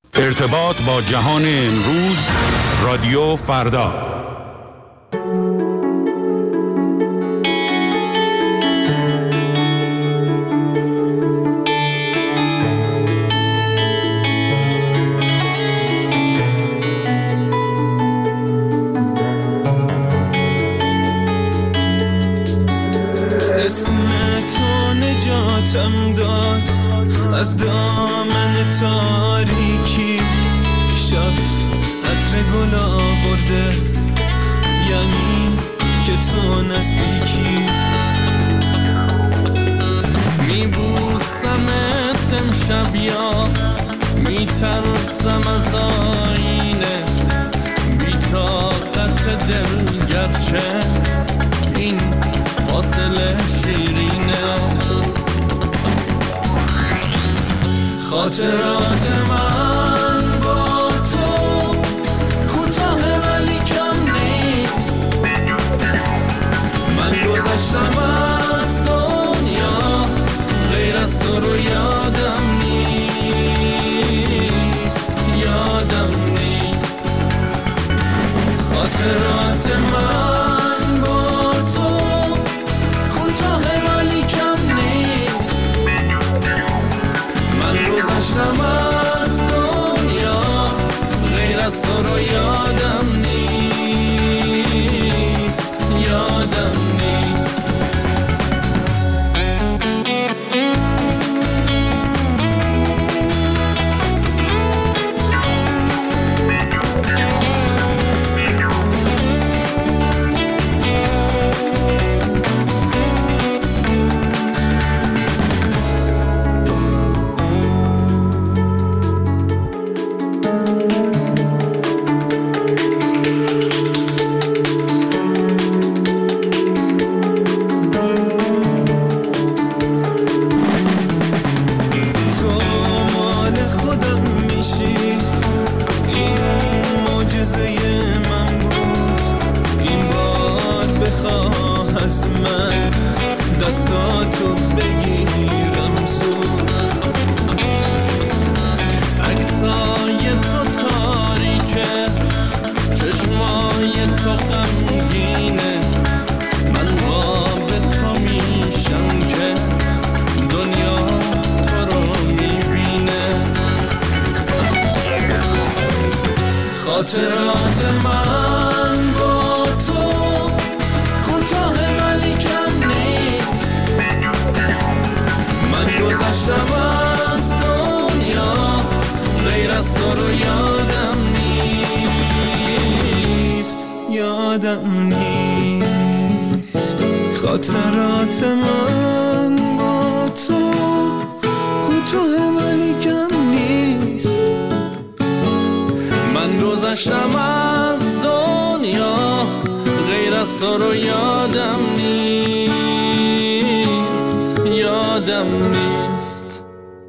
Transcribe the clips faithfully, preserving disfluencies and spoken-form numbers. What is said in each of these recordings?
ارتباط با جهان امروز، رادیو فردا. اسم تو نجاتم داد از دامن تاریکی، شب عطر گل آورده یعنی که تو نزدیکی. میبوسمت امشب یا میترسم از آینه، بی طاقت دل گرچه این فاصله شیرینه. خاطرات من با تو کوتاه ولی کم نیست، من گذشتم از دنیا غیر از تو رو یادم نیست، یادم نیست. خاطرات من با تو کوتاه ولی کم نیست، من گذشتم از دنیا غیر از تو رو یادم نیست، یادم نیست. دستاتو بگیرم زود، عکسای تو تاریکه، چشمای تو غمگینه، من قاب تو میشم که دنیا تو رو میبینه. خاطرات من با تو کوتاه ولی کم نیست، من گذشتم از دنیا غیر از تو رو یادم نیست، یادم نیست. خاطرات من با تو کوتاه ولی کم نیست، من گذشتم از دنیا غیر از تو رو یادم نیست، یادم نیست.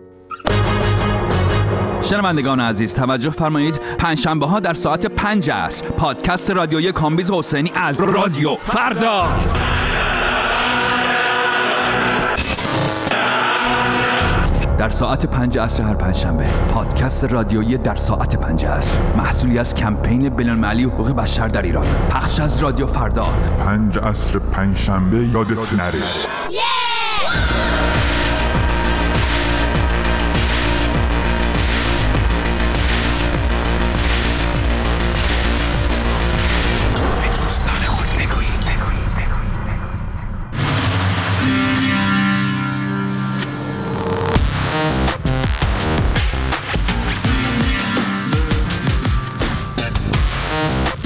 شنوندگان عزیز توجه فرمایید، پنجشنبه ها در ساعت پنج است پادکست رادیویی کامبیز حسینی از رادیو فردا. در ساعت پنج عصر هر پنجشنبه پادکست رادیویی در ساعت پنج عصر، محصولی از کمپین بین‌المللی حقوق بشر در ایران، پخش از رادیو فردا. پنج عصر پنجشنبه یادت نره.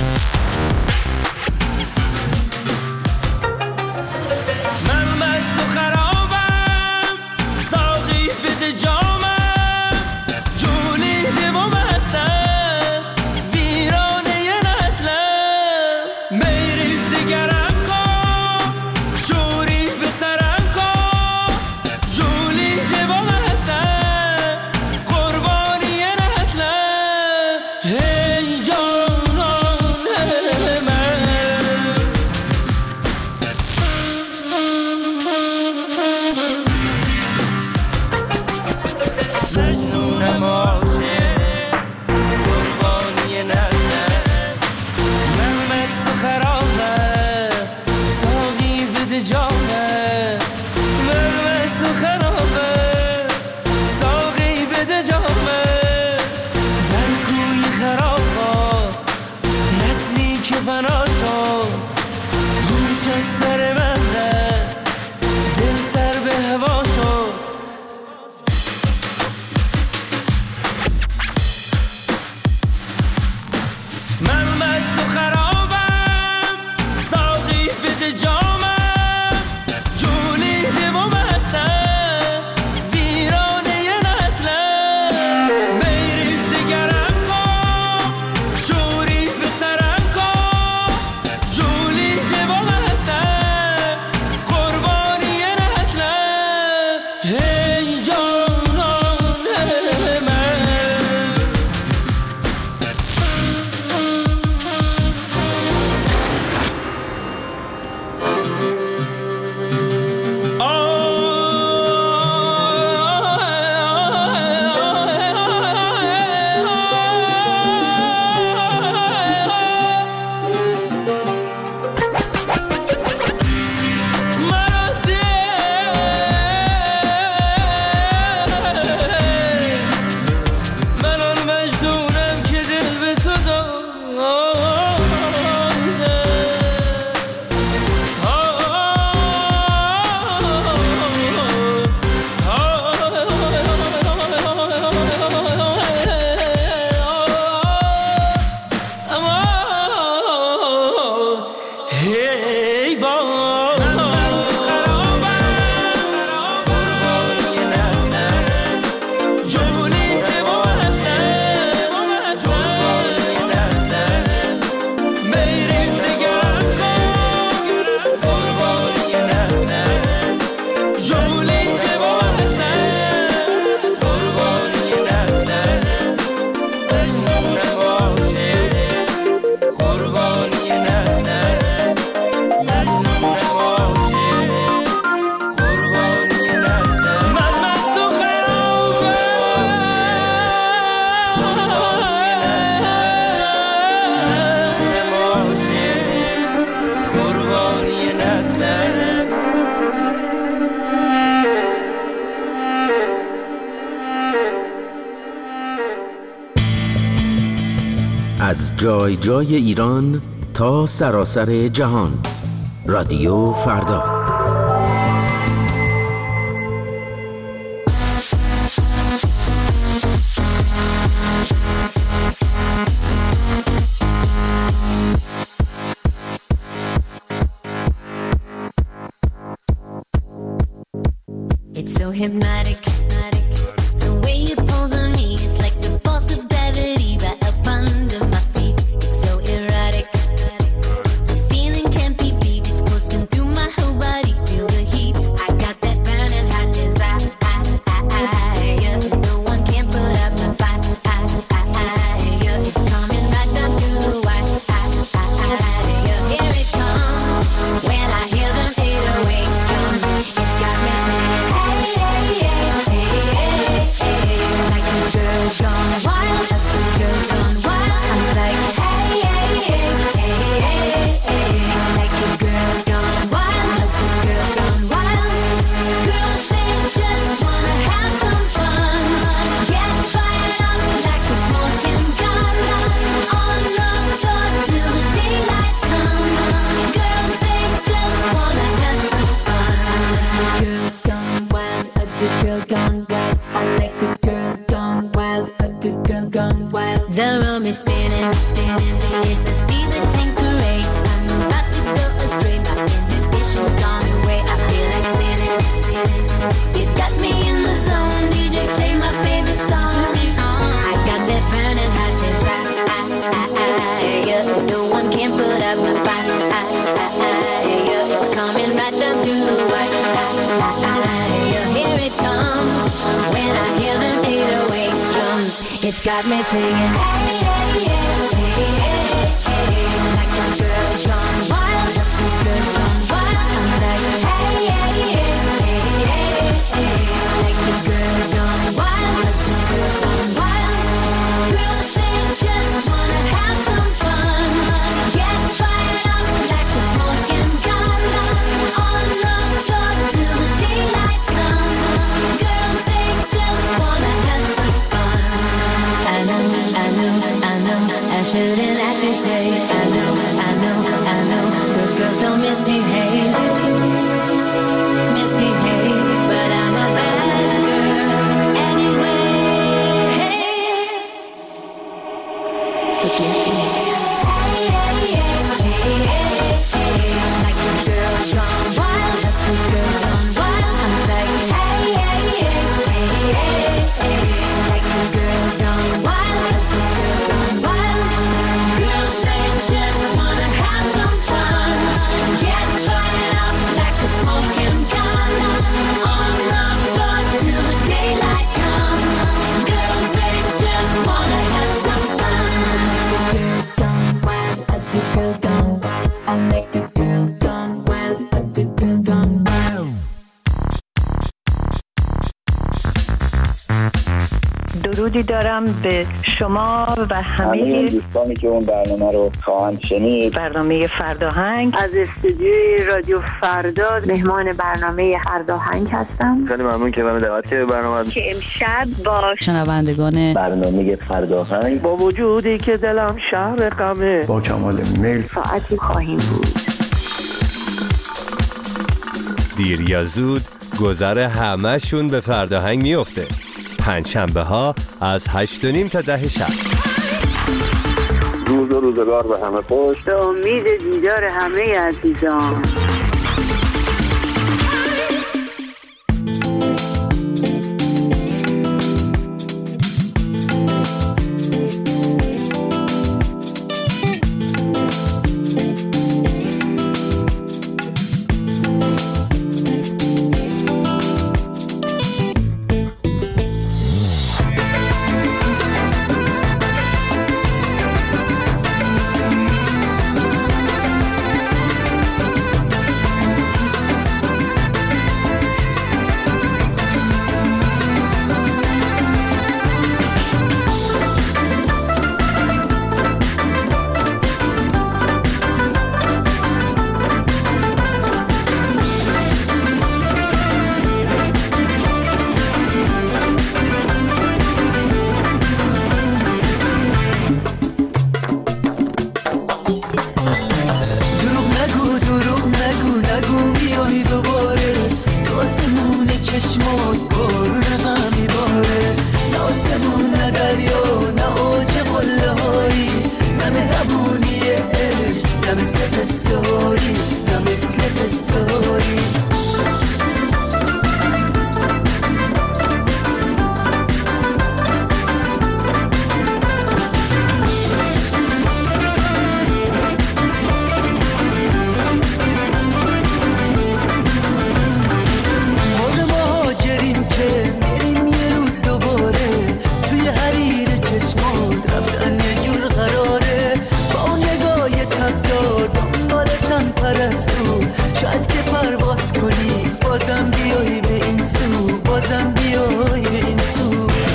من بس از جای جای ایران تا سراسر جهان. رادیو فردا. It's so hypnotic, the way you pulls on me. It's like the force of gravity right up under my feet. It's so erotic, this feeling can't be beat. It's coursing through my whole body, feel the heat. I got that burning hot desire. No one can put up my fire. It's coming right down through the wire. Here it comes, when I hear them eight oh eight drums. It's got me singing, hey, hey, hey, hey, hey, hey. Like a girl gone wild, a girl gone wild. I'm like, hey, hey, hey, hey, hey, hey. Like a girl gone wild, a girl gone wild. Girls, they just wanna have some fun. Get fired up like a smoking gun. On the floor till the daylight comes. Girls, they just wanna have some fun. Girl gone wild, a good girl gone wild. I like a girl gone wild, a good girl gone wild. The room is spinning, spinning, it must be the Tanqueray. I'm about to go astray, my inhibition's gone away. I feel like sinning, sinning. You got me in the zone, D J play my favorite song. I got that burning hot desire. No one can put up my fire. It's coming right down through the wire. Here it comes, when I hear them eight oh eight drums. It's got me singing, hey, hey, hey, hey, hey, hey. Like a girl gone wild, a girl gone wild. I'm like, hey, hey, hey, hey, hey, hey. Like a girl gone wild, a girl gone wild. Girls, they just wanna have some fun. Get fired up like a smoking gun. On the floor till the daylight comes. Girls, they just wanna have some fun. I know, I know, I know, I shouldn't act this way. I know, I know, I know, good girls don't misbehave, misbehave, but I'm a bad girl anyway. Forgive me. Hey, hey, hey, hey, hey, hey. Like a girl gone wild, a girl gone wild. I'm like, hey, hey, hey, hey, hey, hey. Like a girl gone wild, a girl gone wild. Girls, they just wanna have some fun. Get fired up like a smoking gun. On the floor till the daylight comes. Girls, they just wanna have some fun. Girl gone wild, a good girl gone wild. I'm like a girl gone wild, a good girl gone wild. درودی دارم به شما و همه دوستانی که اون برنامه رو خواهند شنید. برنامه فرداهنگ از استودیوی رادیو فردا مهمان برنامه فرداهنگ هستم. خیلی ممنون که من دعوت کردید برنامه که امشب با شنوندگان برنامه فرداهنگ با وجودی که دلم شهر غمه با کمال میل ساعتی خواهیم بود. دیر یا زود گذر همه‌شون به فرداهنگ میفته. پنجشنبه ها از هشت و نیم تا ده شب. روز و روزگار به همه خوش. به امید دیدار همه عزیزان. دریا نه اوج قله هایی، نه مهربونی عشق، نه مثل قصه هایی، نه مثل قصه هایی. شاید که پرواز کنی بازم بیایی به این سو، بازم بیایی به این سو.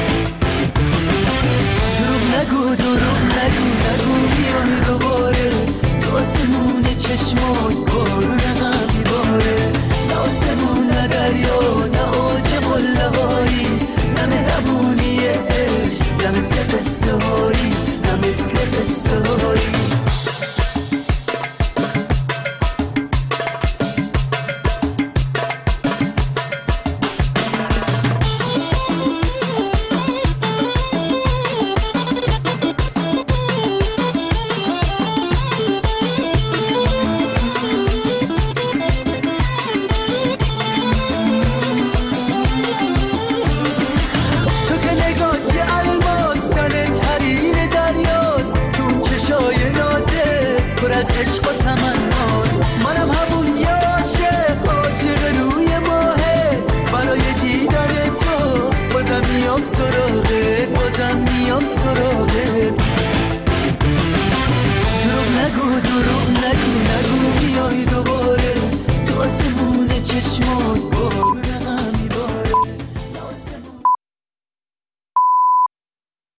دروغ نگو دروغ نگو نگو بیای دوباره، تو آسمون چشمات بارون غم میباره، نه آسمون نه دریا نه اوج قله هایی، نه مهربونی عشق، نه مثل قصه هایی، نه مثل قصه هایی.